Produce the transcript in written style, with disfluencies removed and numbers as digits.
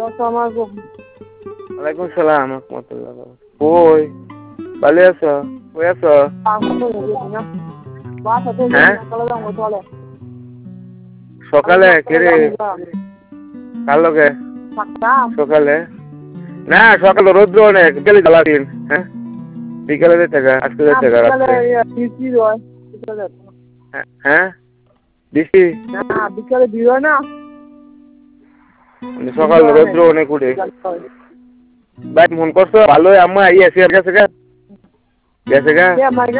ওয়ালাইকুম সালাম রহমতুল্লাহ। কই ভালো আছো? কই আছো? সকালে কেরে কার লগে সকালে? না সকালে রৌদ্র অনেক, বিকেলে জ্বালাদিন। হ্যাঁ বিকেলে যেতে গা, আজকে যেতে গা রাত্রে। হ্যাঁ বৃষ্টি বিকালে দিও না, সকাল রৌদ্র অনেক উঠে। ভাই মন করছো ভালোই, আম্মা আই এসে গেছে গা, গেছে গা।